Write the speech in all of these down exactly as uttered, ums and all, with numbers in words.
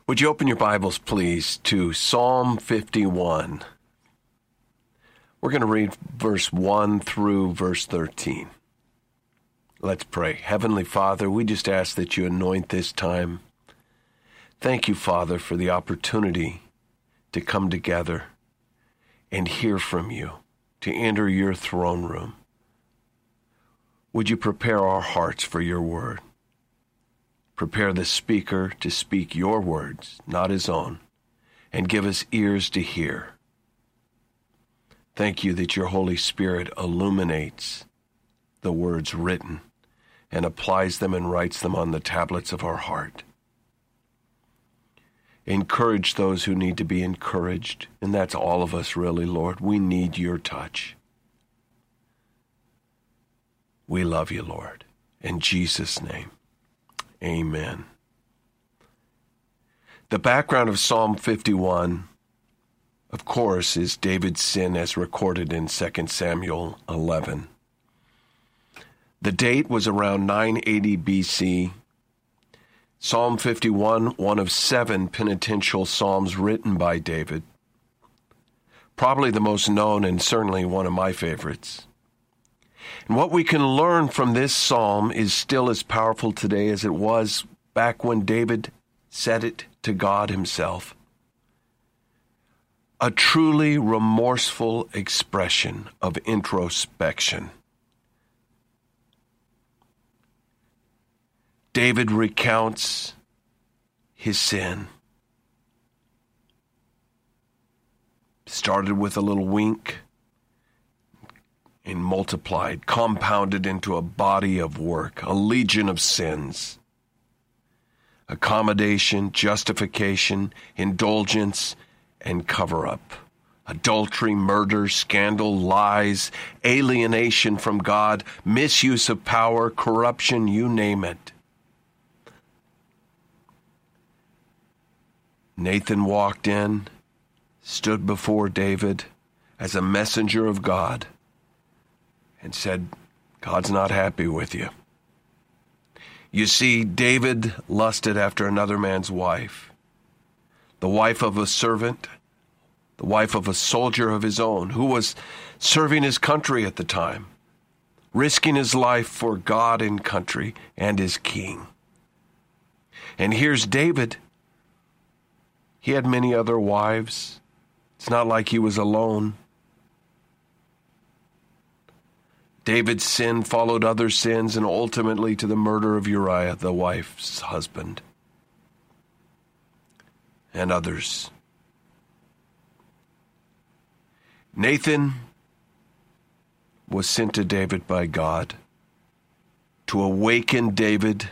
Would you open your Bibles, please, to Psalm fifty-one? We're going to read verse one through verse thirteen. Let's pray. Heavenly Father, we just ask that you anoint this time. Thank you, Father, for the opportunity to come together and hear from you, to enter your throne room. Would you prepare our hearts for your word? Prepare the speaker to speak your words, not his own, and give us ears to hear. Thank you that your Holy Spirit illuminates the words written and applies them and writes them on the tablets of our heart. Encourage those who need to be encouraged, and that's all of us really, Lord. We need your touch. We love you, Lord. In Jesus' name, amen. The background of Psalm fifty-one, of course, is David's sin as recorded in Second Samuel eleven. The date was around nine eighty B C. Psalm fifty-one, one of seven penitential psalms written by David. Probably the most known and certainly one of my favorites. And what we can learn from this psalm is still as powerful today as it was back when David said it to God himself. A truly remorseful expression of introspection. David recounts his sin. Started with a little wink and multiplied, compounded into a body of work, a legion of sins. Accommodation, justification, indulgence, and cover-up. Adultery, murder, scandal, lies, alienation from God, misuse of power, corruption, you name it. Nathan walked in, stood before David as a messenger of God, and said, God's not happy with you. You see, David lusted after another man's wife, the wife of a servant, the wife of a soldier of his own, who was serving his country at the time, risking his life for God and country and his king. And here's David. He had many other wives. It's not like he was alone. David's sin followed other sins and ultimately to the murder of Uriah, the wife's husband, and others. Nathan was sent to David by God to awaken David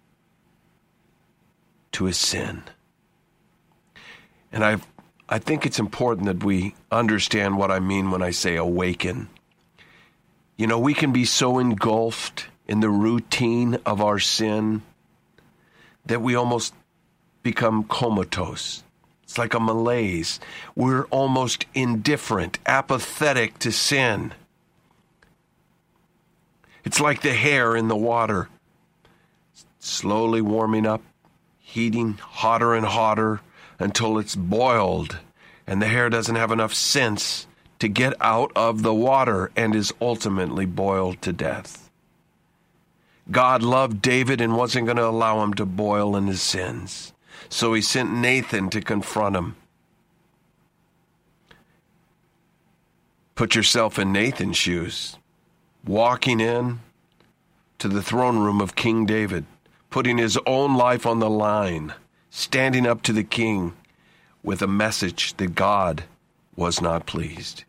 to his sin. And I I think it's important that we understand what I mean when I say awaken. You know, we can be so engulfed in the routine of our sin that we almost become comatose. It's like a malaise. We're almost indifferent, apathetic to sin. It's like the hair in the water, slowly warming up, heating hotter and hotter until it's boiled, and the hair doesn't have enough sense to get out of the water and is ultimately boiled to death. God loved David and wasn't going to allow him to boil in his sins. So he sent Nathan to confront him. Put yourself in Nathan's shoes, walking in to the throne room of King David, putting his own life on the line, standing up to the king with a message that God was not pleased.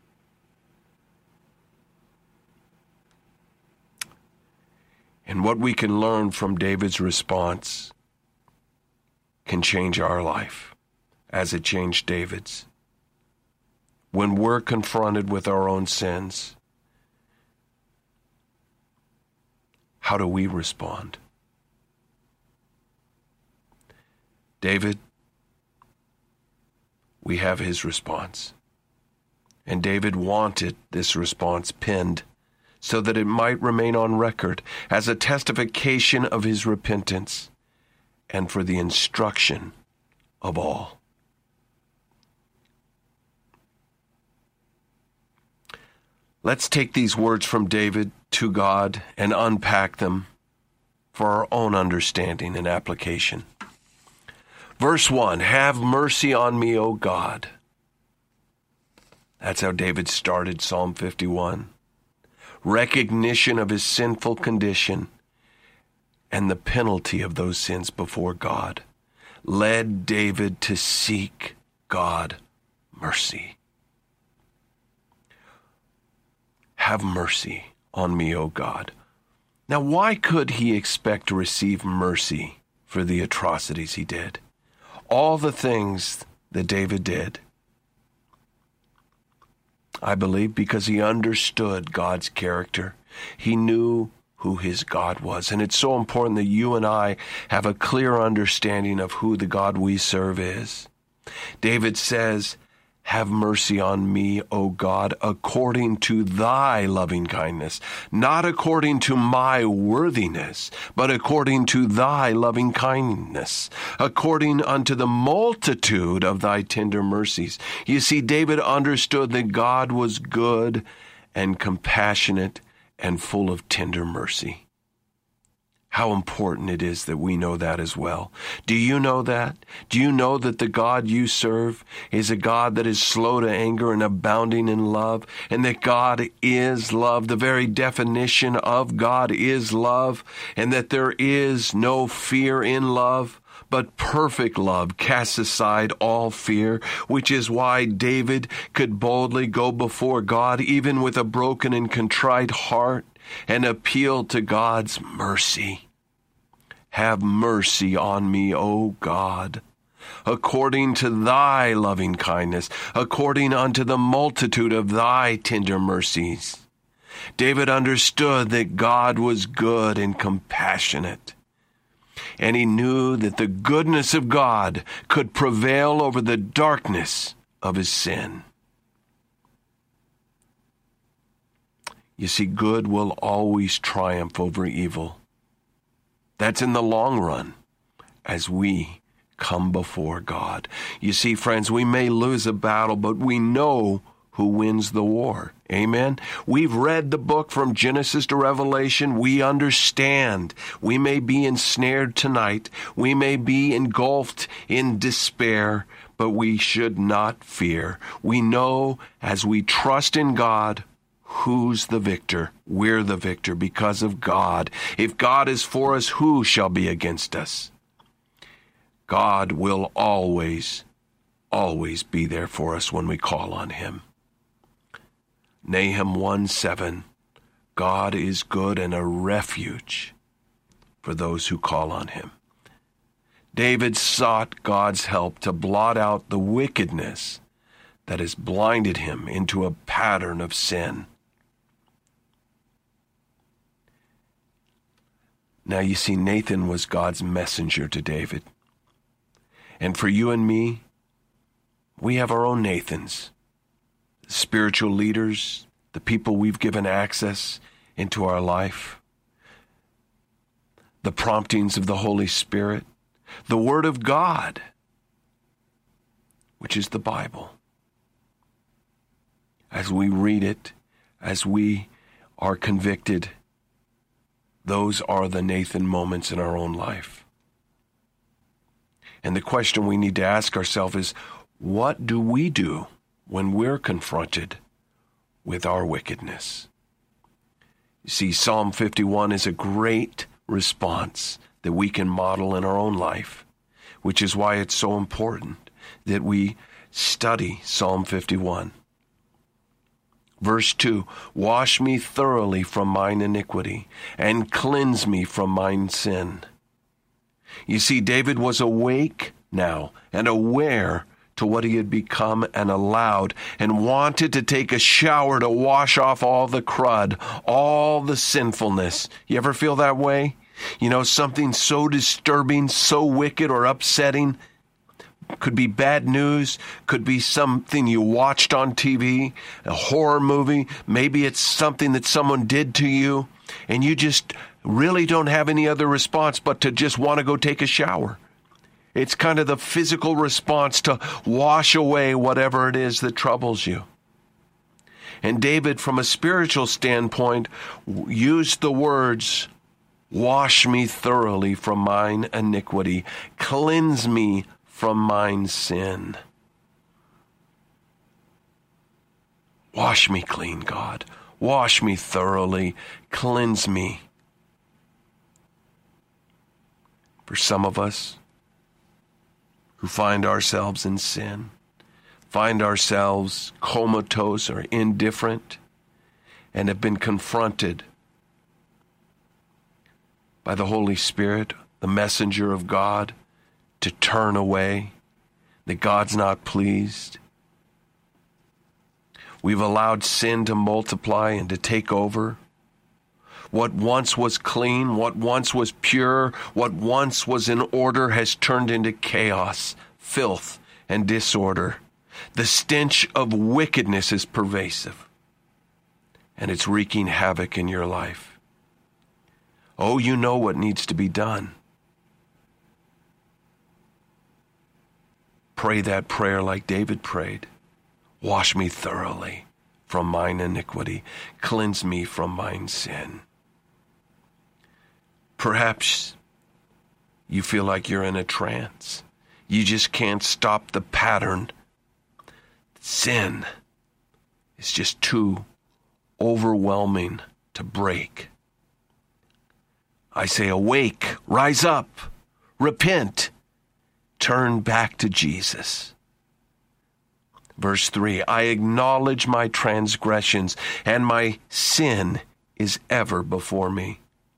And what we can learn from David's response can change our life as it changed David's. When we're confronted with our own sins, how do we respond? David, we have his response. And David wanted this response penned so that it might remain on record as a testification of his repentance and for the instruction of all. Let's take these words from David to God and unpack them for our own understanding and application. Verse one, have mercy on me, O God. That's how David started Psalm fifty-one. Recognition of his sinful condition and the penalty of those sins before God led David to seek God mercy. Have mercy on me, O God. Now, why could he expect to receive mercy for the atrocities he did? All the things that David did. I believe because he understood God's character. He knew who his God was. And it's so important that you and I have a clear understanding of who the God we serve is. David says, have mercy on me, O God, according to thy loving kindness, not according to my worthiness, but according to thy loving kindness, according unto the multitude of thy tender mercies. You see, David understood that God was good and compassionate and full of tender mercy. How important it is that we know that as well. Do you know that? Do you know that the God you serve is a God that is slow to anger and abounding in love, and that God is love? The very definition of God is love, and that there is no fear in love, but perfect love casts aside all fear, which is why David could boldly go before God, even with a broken and contrite heart, and appeal to God's mercy. Have mercy on me, O God, according to thy loving kindness, according unto the multitude of thy tender mercies. David understood that God was good and compassionate, and he knew that the goodness of God could prevail over the darkness of his sin. You see, good will always triumph over evil. That's in the long run as we come before God. You see, friends, we may lose a battle, but we know who wins the war. Amen? We've read the book from Genesis to Revelation. We understand. We may be ensnared tonight. We may be engulfed in despair, but we should not fear. We know as we trust in God, who's the victor? We're the victor because of God. If God is for us, who shall be against us? God will always, always be there for us when we call on him. Nahum one seven, God is good and a refuge for those who call on him. David sought God's help to blot out the wickedness that has blinded him into a pattern of sin. Now you see, Nathan was God's messenger to David. And for you and me, we have our own Nathans, spiritual leaders, the people we've given access into our life, the promptings of the Holy Spirit, the Word of God, which is the Bible. As we read it, as we are convicted, those are the Nathan moments in our own life. And the question we need to ask ourselves is, what do we do when we're confronted with our wickedness? You see, Psalm fifty-one is a great response that we can model in our own life, which is why it's so important that we study Psalm fifty-one. Verse two, wash me thoroughly from mine iniquity and cleanse me from mine sin. You see, David was awake now and aware to what he had become and allowed, and wanted to take a shower to wash off all the crud, all the sinfulness. You ever feel that way? You know, something so disturbing, so wicked or upsetting. Could be bad news, could be something you watched on T V, a horror movie. Maybe it's something that someone did to you, and you just really don't have any other response but to just want to go take a shower. It's kind of the physical response to wash away whatever it is that troubles you. And David, from a spiritual standpoint, used the words, wash me thoroughly from mine iniquity, cleanse me from mine sin. Wash me clean, God. Wash me thoroughly. Cleanse me. For some of us who find ourselves in sin, find ourselves comatose or indifferent, and have been confronted by the Holy Spirit, the messenger of God, to turn away, that God's not pleased. We've allowed sin to multiply and to take over. What once was clean, what once was pure, what once was in order has turned into chaos, filth, and disorder. The stench of wickedness is pervasive, and it's wreaking havoc in your life. Oh, you know what needs to be done. Pray that prayer like David prayed. Wash me thoroughly from mine iniquity. Cleanse me from mine sin. Perhaps you feel like you're in a trance. You just can't stop the pattern. Sin is just too overwhelming to break. I say, awake, rise up, repent, turn back to Jesus. Verse three, I acknowledge my transgressions, and my sin is ever before me.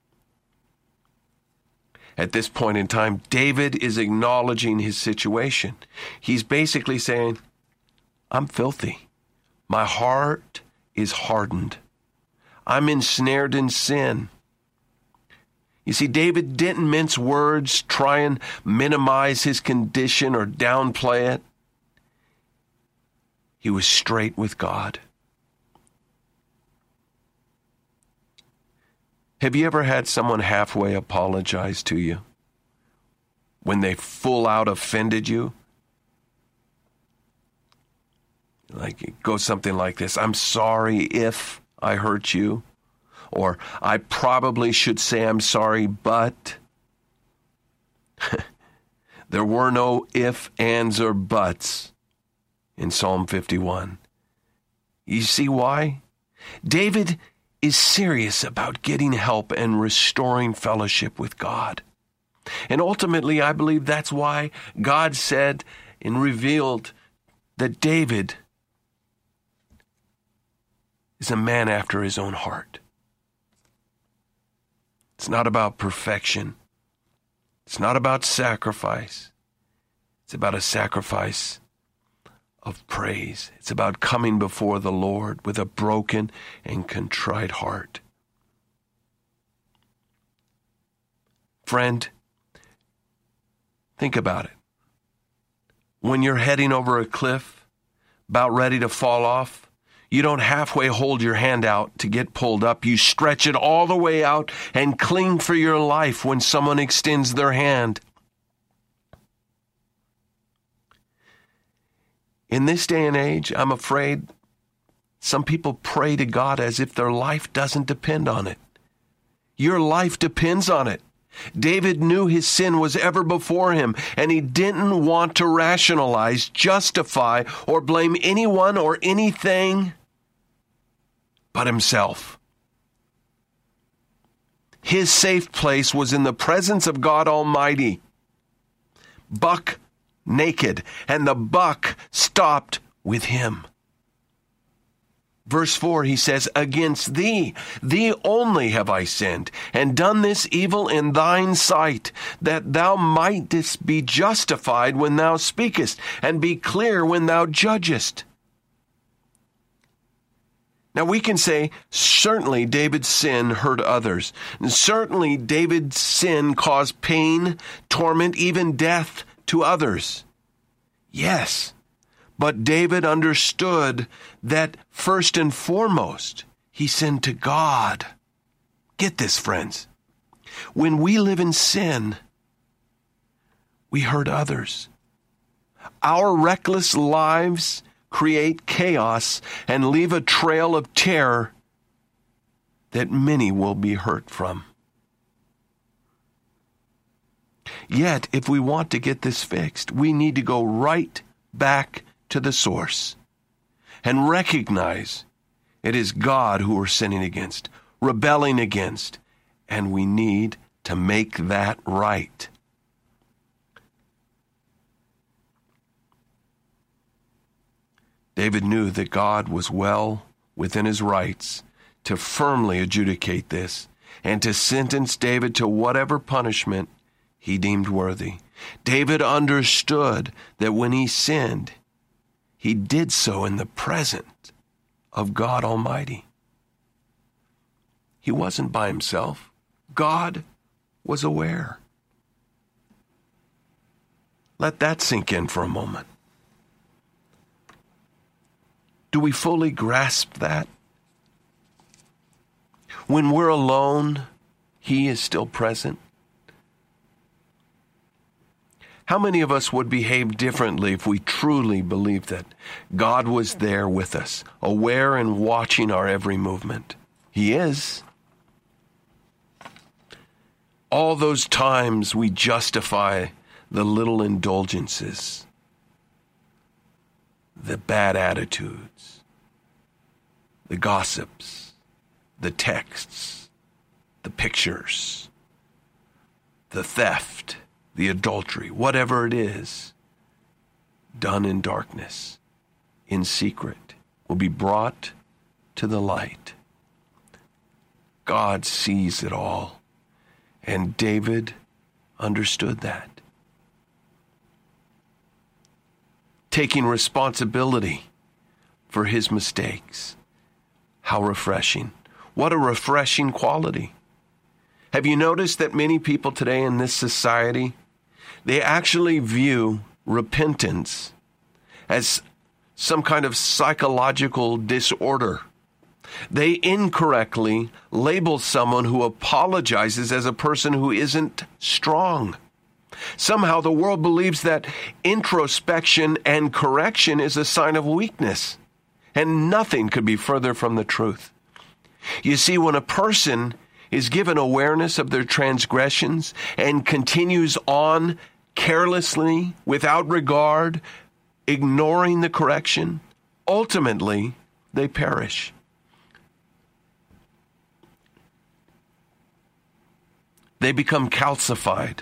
At this point in time, David is acknowledging his situation. He's basically saying, I'm filthy. My heart is hardened. I'm ensnared in sin. You see, David didn't mince words, try and minimize his condition or downplay it. He was straight with God. Have you ever had someone halfway apologize to you when they full out offended you? Like it goes something like this: I'm sorry if I hurt you. Or I probably should say I'm sorry, but there were no if, ands, or buts in Psalm fifty-one. You see why? David is serious about getting help and restoring fellowship with God. And ultimately, I believe that's why God said and revealed that David is a man after his own heart. It's not about perfection. It's not about sacrifice. It's about a sacrifice of praise. It's about coming before the Lord with a broken and contrite heart. Friend, think about it. When you're heading over a cliff, about ready to fall off, you don't halfway hold your hand out to get pulled up. You stretch it all the way out and cling for your life when someone extends their hand. In this day and age, I'm afraid some people pray to God as if their life doesn't depend on it. Your life depends on it. David knew his sin was ever before him, and he didn't want to rationalize, justify, or blame anyone or anything but himself. His safe place was in the presence of God Almighty, buck naked, and the buck stopped with him. Verse four, he says, against thee, thee only have I sinned, and done this evil in thine sight, that thou mightest be justified when thou speakest, and be clear when thou judgest. Now we can say, certainly David's sin hurt others. And certainly David's sin caused pain, torment, even death to others. Yes. But David understood that first and foremost, he sinned to God. Get this, friends. When we live in sin, we hurt others. Our reckless lives create chaos and leave a trail of terror that many will be hurt from. Yet, if we want to get this fixed, we need to go right back to the source and recognize it is God who we're sinning against, rebelling against, and we need to make that right. David knew that God was well within his rights to firmly adjudicate this and to sentence David to whatever punishment he deemed worthy. David understood that when he sinned, he did so in the presence of God Almighty. He wasn't by himself. God was aware. Let that sink in for a moment. Do we fully grasp that? When we're alone, he is still present. How many of us would behave differently if we truly believed that God was there with us, aware and watching our every movement? He is. All those times we justify the little indulgences, the bad attitudes, the gossips, the texts, the pictures, the theft, the adultery, whatever it is, done in darkness, in secret, will be brought to the light. God sees it all, and David understood that. Taking responsibility for his mistakes. How refreshing. What a refreshing quality. Have you noticed that many people today in this society, they actually view repentance as some kind of psychological disorder? They incorrectly label someone who apologizes as a person who isn't strong. Somehow the world believes that introspection and correction is a sign of weakness, and nothing could be further from the truth. You see, when a person is given awareness of their transgressions and continues on carelessly, without regard, ignoring the correction, ultimately they perish. They become calcified.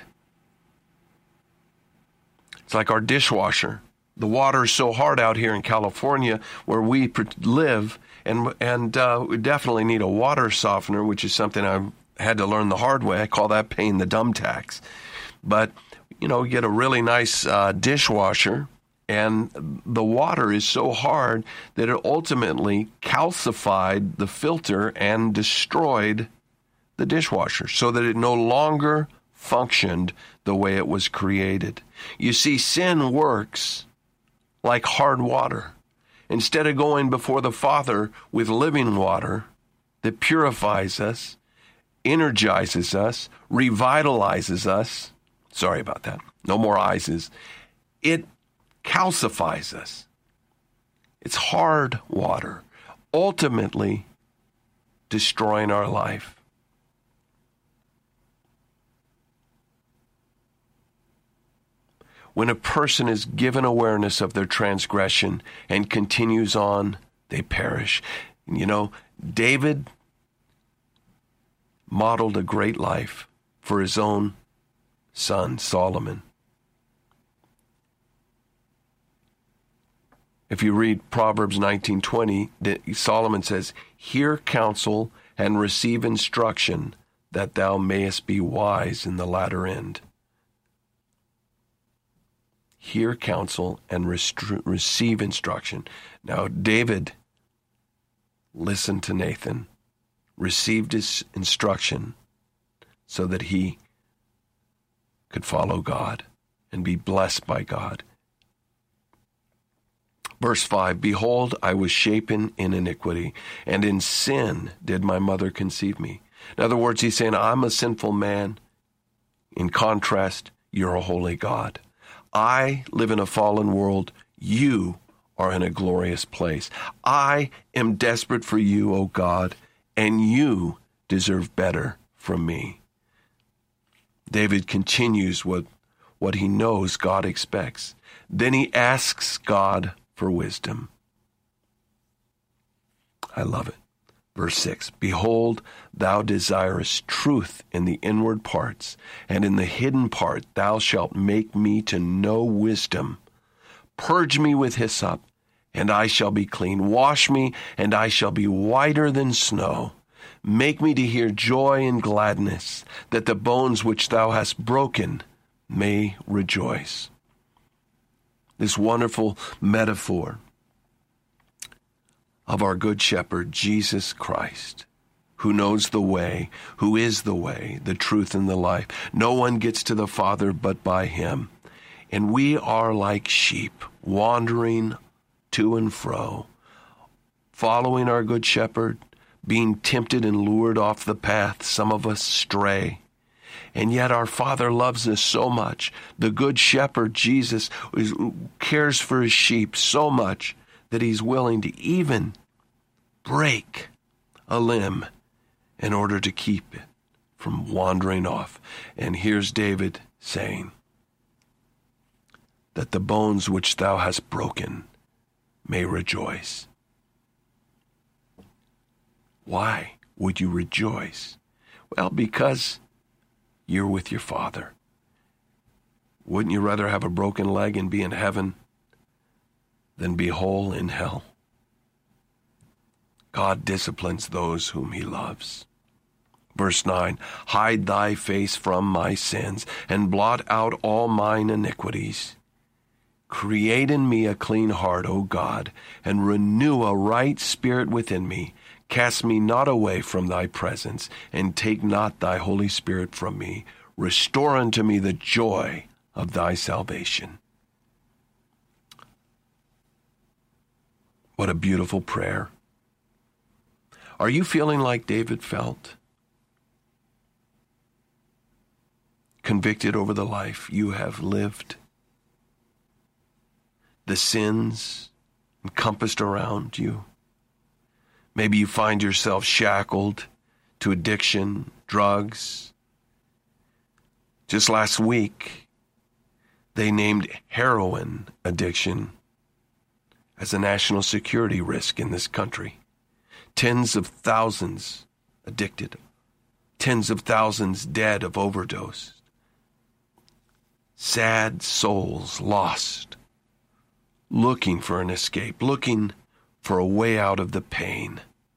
It's like our dishwasher. The water is so hard out here in California where we live, and and uh, we definitely need a water softener, which is something I've had to learn the hard way. I call that paying the dumb tax. But, you know, you get a really nice uh, dishwasher, and the water is so hard that it ultimately calcified the filter and destroyed the dishwasher so that it no longer functioned the way it was created. You see, sin works like hard water. Instead of going before the Father with living water that purifies us, energizes us, revitalizes us, sorry about that, no more I's, it calcifies us. It's hard water, ultimately destroying our life. When a person is given awareness of their transgression and continues on, they perish. You know, David modeled a great life for his own son, Solomon. If you read Proverbs nineteen twenty, Solomon says, "Hear counsel and receive instruction, that thou mayest be wise in the latter end." Hear counsel and restru- receive instruction. Now, David listened to Nathan, received his instruction so that he could follow God and be blessed by God. Verse five, "Behold, I was shapen in iniquity, and in sin did my mother conceive me." In other words, he's saying, I'm a sinful man. In contrast, you're a holy God. I live in a fallen world. You are in a glorious place. I am desperate for you, O God, and you deserve better from me. David continues what, what he knows God expects. Then he asks God for wisdom. I love it. Verse six, behold, thou desirest truth in the inward parts, and in the hidden part thou shalt make me to know wisdom. Purge me with hyssop, and I shall be clean. Wash me, and I shall be whiter than snow. Make me to hear joy and gladness, that the bones which thou hast broken may rejoice. This wonderful metaphor of our good shepherd, Jesus Christ, who knows the way, who is the way, the truth, and the life. No one gets to the Father but by him. And we are like sheep, wandering to and fro, following our good shepherd, being tempted and lured off the path. Some of us stray. And yet our Father loves us so much. The good shepherd, Jesus, cares for his sheep so much that he's willing to even break a limb in order to keep it from wandering off. And here's David saying that the bones which thou hast broken may rejoice. Why would you rejoice? Well, because you're with your Father. Wouldn't you rather have a broken leg and be in heaven than be whole in hell? God disciplines those whom he loves. Verse nine, hide thy face from my sins and blot out all mine iniquities. Create in me a clean heart, O God, and renew a right spirit within me. Cast me not away from thy presence, and take not thy Holy Spirit from me. Restore unto me the joy of thy salvation. What a beautiful prayer. Are you feeling like David felt? Convicted over the life you have lived? The sins encompassed around you? Maybe you find yourself shackled to addiction, drugs. Just last week, they named heroin addiction as a national security risk in this country. Tens of thousands addicted. Tens of thousands dead of overdose. Sad souls lost, looking for an escape, looking for a way out of the pain.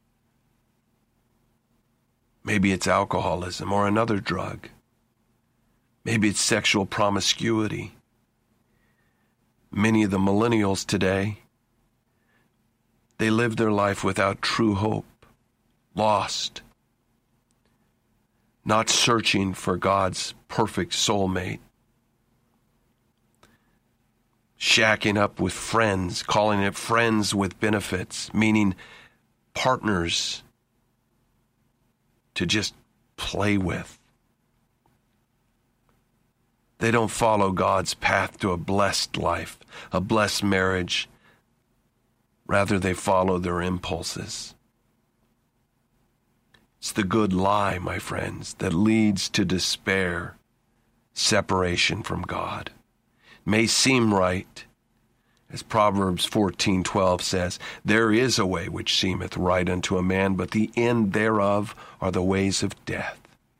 Maybe it's alcoholism or another drug. Maybe it's sexual promiscuity. Many of the millennials today, they live their life without true hope, lost, not searching for God's perfect soulmate, shacking up with friends, calling it friends with benefits, meaning partners to just play with. They don't follow God's path to a blessed life, a blessed marriage. Rather, they follow their impulses. It's the good lie, my friends, that leads to despair, separation from God. May seem right, as Proverbs fourteen twelve says, there is a way which seemeth right unto a man, but the end thereof are the ways of death.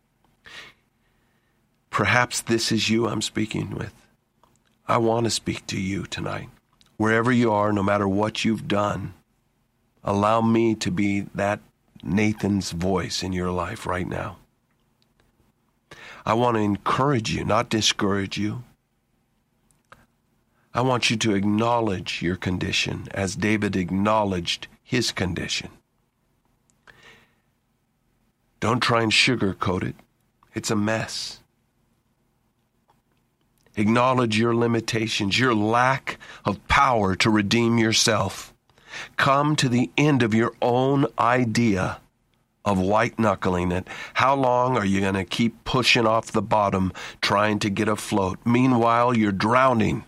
Perhaps this is you I'm speaking with. I want to speak to you tonight. Wherever you are, no matter what you've done, allow me to be that Nathan's voice in your life right now. I want to encourage you, not discourage you. I want you to acknowledge your condition as David acknowledged his condition. Don't try and sugarcoat it. It's a mess. Acknowledge your limitations, your lack of power to redeem yourself. Come to the end of your own idea of white-knuckling it? How long are you going to keep pushing off the bottom, trying to get afloat? Meanwhile, you're drowning.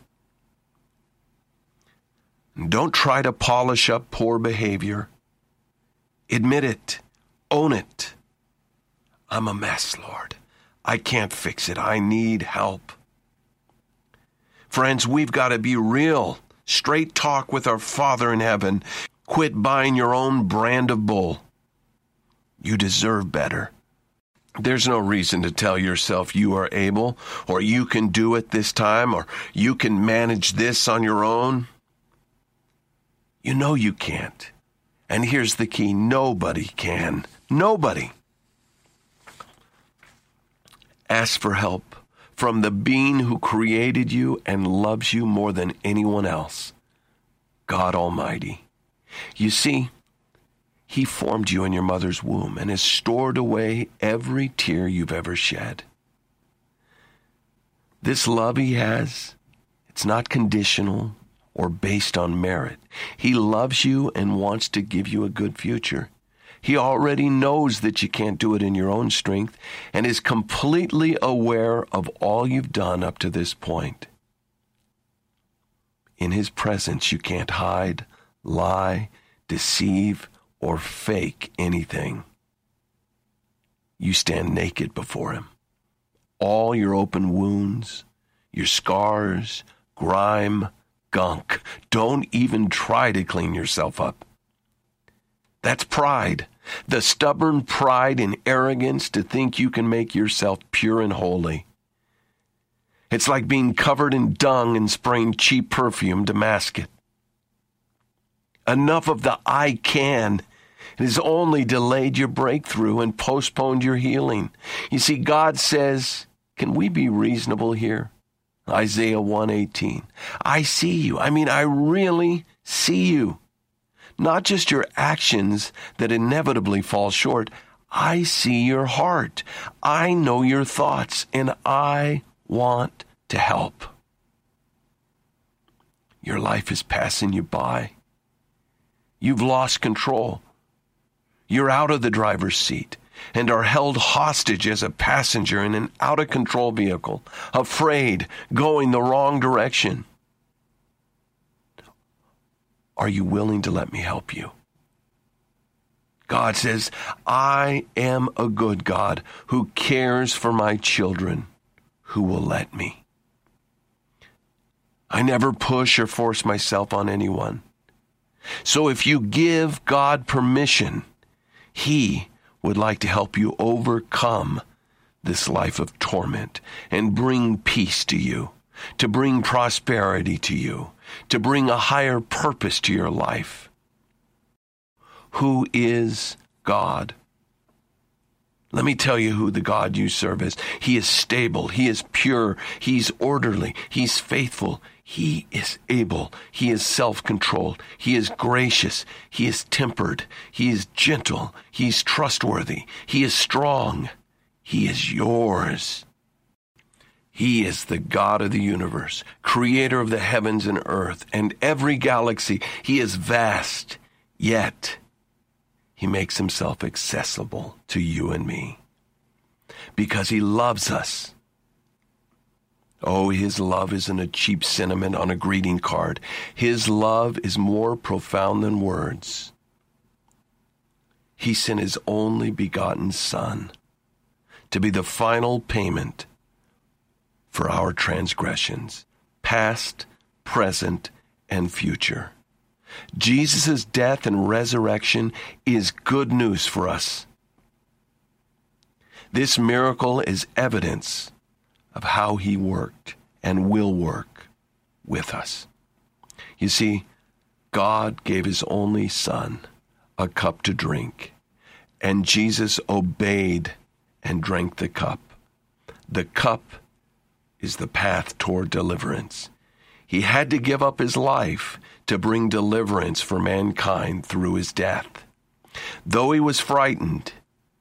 Don't try to polish up poor behavior. Admit it. Own it. I'm a mess, Lord. I can't fix it. I need help. Friends, we've got to be real. Straight talk with our Father in heaven. Quit buying your own brand of bull. You deserve better. There's no reason to tell yourself you are able, or you can do it this time, or you can manage this on your own. You know you can't. And here's the key. Nobody can. Nobody. Ask for help from the being who created you and loves you more than anyone else, God Almighty. You see, He formed you in your mother's womb and has stored away every tear you've ever shed. This love He has, it's not conditional or based on merit. He loves you and wants to give you a good future. He already knows that you can't do it in your own strength and is completely aware of all you've done up to this point. In His presence, you can't hide, lie, deceive, or fake anything. You stand naked before Him. All your open wounds, your scars, grime, gunk. Don't even try to clean yourself up. That's pride. The stubborn pride and arrogance to think you can make yourself pure and holy. It's like being covered in dung and spraying cheap perfume to mask it. Enough of the I can. It has only delayed your breakthrough and postponed your healing. You see, God says, can we be reasonable here? Isaiah one eighteen. I see you. I mean, I really see you. Not just your actions that inevitably fall short. I see your heart. I know your thoughts, and I want to help. Your life is passing you by. You've lost control. You're out of the driver's seat and are held hostage as a passenger in an out-of-control vehicle, afraid, going the wrong direction. Are you willing to let me help you? God says, I am a good God who cares for my children, who will let me. I never push or force myself on anyone. So if you give God permission, He would like to help you overcome this life of torment and bring peace to you, to bring prosperity to you, to bring a higher purpose to your life. Who is God? Let me tell you who the God you serve is. He is stable. He is pure. He's orderly. He's faithful. He is able. He is self-controlled. He is gracious. He is tempered. He is gentle. He's trustworthy. He is strong. He is yours. He is the God of the universe, creator of the heavens and earth and every galaxy. He is vast, yet He makes Himself accessible to you and me because He loves us. Oh, His love isn't a cheap sentiment on a greeting card. His love is more profound than words. He sent His only begotten Son to be the final payment for our transgressions, past, present, and future. Jesus' death and resurrection is good news for us. This miracle is evidence of how He worked and will work with us. You see, God gave His only Son a cup to drink, and Jesus obeyed and drank the cup. The cup is the path toward deliverance. He had to give up His life to bring deliverance for mankind through His death. Though He was frightened,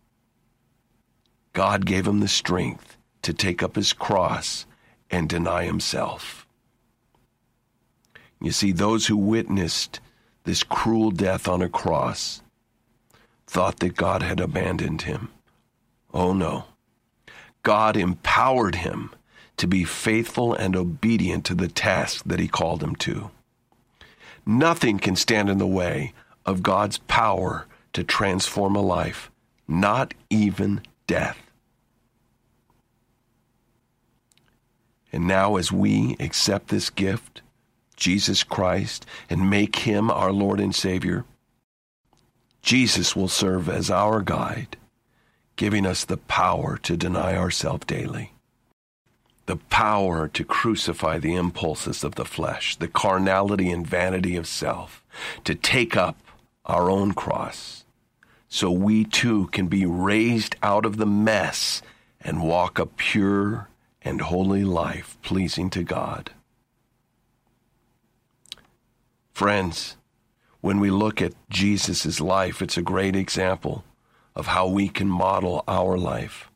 God gave Him the strength to take up His cross and deny Himself. You see, those who witnessed this cruel death on a cross thought that God had abandoned him. Oh no. God empowered him to be faithful and obedient to the task that he called him to. Nothing can stand in the way of God's power to transform a life, not even death. And now as we accept this gift, Jesus Christ, and make him our Lord and Savior, Jesus will serve as our guide, giving us the power to deny ourselves daily, the power to crucify the impulses of the flesh, the carnality and vanity of self, to take up our own cross, so we too can be raised out of the mess and walk a pure and holy life pleasing to God. Friends, when we look at Jesus' life, it's a great example of how we can model our life.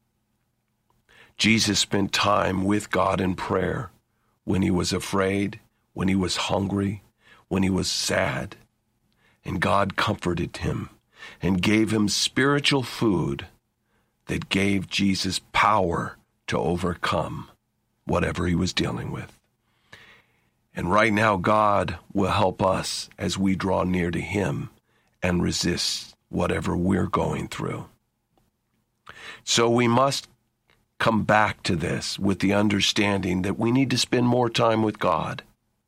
Jesus spent time with God in prayer when he was afraid, when he was hungry, when he was sad. And God comforted him and gave him spiritual food that gave Jesus power to overcome whatever he was dealing with. And right now, God will help us as we draw near to him and resist whatever we're going through. So we must come back to this with the understanding that we need to spend more time with God.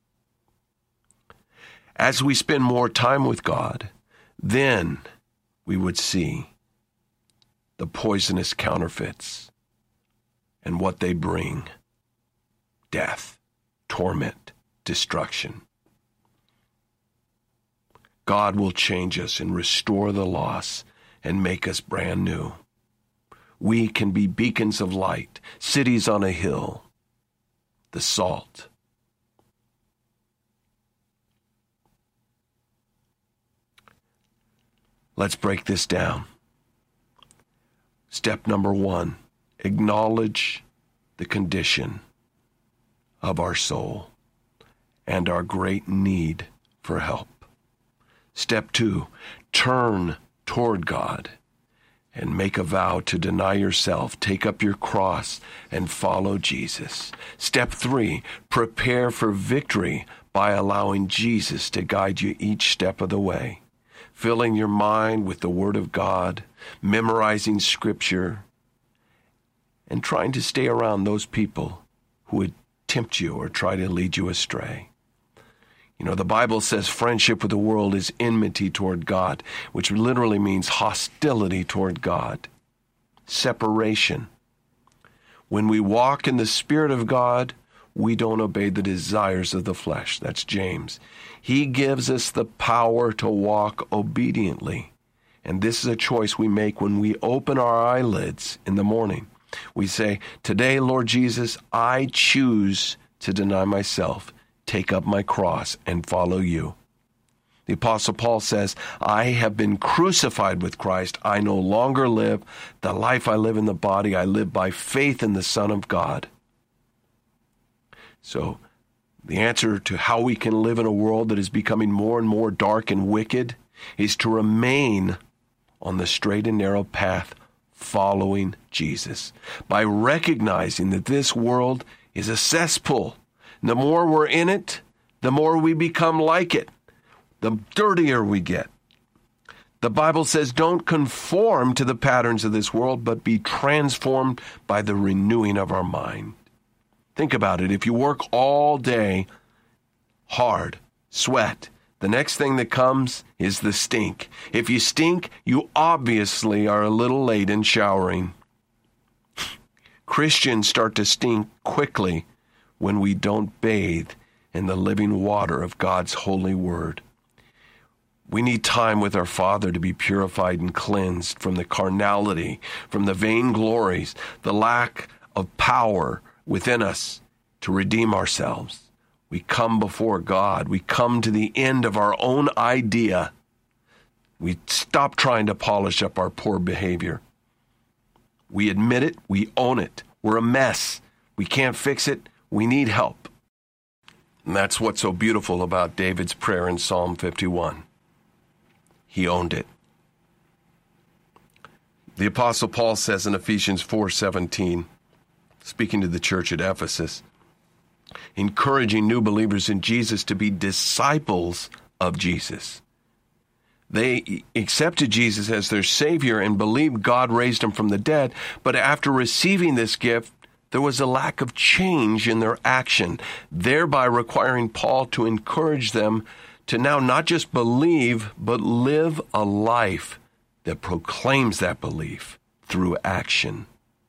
As we spend more time with God, then we would see the poisonous counterfeits and what they bring: death, torment, destruction. God will change us and restore the loss and make us brand new. We can be beacons of light, cities on a hill, the salt. Let's break this down. Step number one, acknowledge the condition of our soul and our great need for help. Step two, turn toward God and make a vow to deny yourself, take up your cross, and follow Jesus. Step three, prepare for victory by allowing Jesus to guide you each step of the way, filling your mind with the Word of God, memorizing Scripture, and trying to stay around those people who would tempt you or try to lead you astray. You know, the Bible says friendship with the world is enmity toward God, which literally means hostility toward God, separation. When we walk in the Spirit of God, we don't obey the desires of the flesh. That's James. He gives us the power to walk obediently. And this is a choice we make when we open our eyelids in the morning. We say, today, Lord Jesus, I choose to deny myself, take up my cross, and follow you. The Apostle Paul says, I have been crucified with Christ. I no longer live. The life I live in the body, I live by faith in the Son of God. So the answer to how we can live in a world that is becoming more and more dark and wicked is to remain on the straight and narrow path following Jesus, by recognizing that this world is a cesspool. The more we're in it, the more we become like it, the dirtier we get. The Bible says, don't conform to the patterns of this world, but be transformed by the renewing of our mind. Think about it. If you work all day hard, sweat, the next thing that comes is the stink. If you stink, you obviously are a little late in showering. Christians start to stink quickly when we don't bathe in the living water of God's holy word. We need time with our Father to be purified and cleansed from the carnality, from the vainglories, the lack of power within us to redeem ourselves. We come before God. We come to the end of our own idea. We stop trying to polish up our poor behavior. We admit it. We own it. We're a mess. We can't fix it. We need help. And that's what's so beautiful about David's prayer in Psalm fifty-one. He owned it. The Apostle Paul says in Ephesians four seventeen, speaking to the church at Ephesus, encouraging new believers in Jesus to be disciples of Jesus. They accepted Jesus as their Savior and believed God raised him from the dead, but after receiving this gift, there was a lack of change in their action, thereby requiring Paul to encourage them to now not just believe, but live a life that proclaims that belief through action.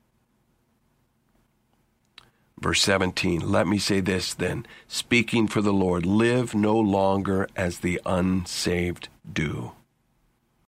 Verse seventeen, let me say this then, speaking for the Lord, live no longer as the unsaved do.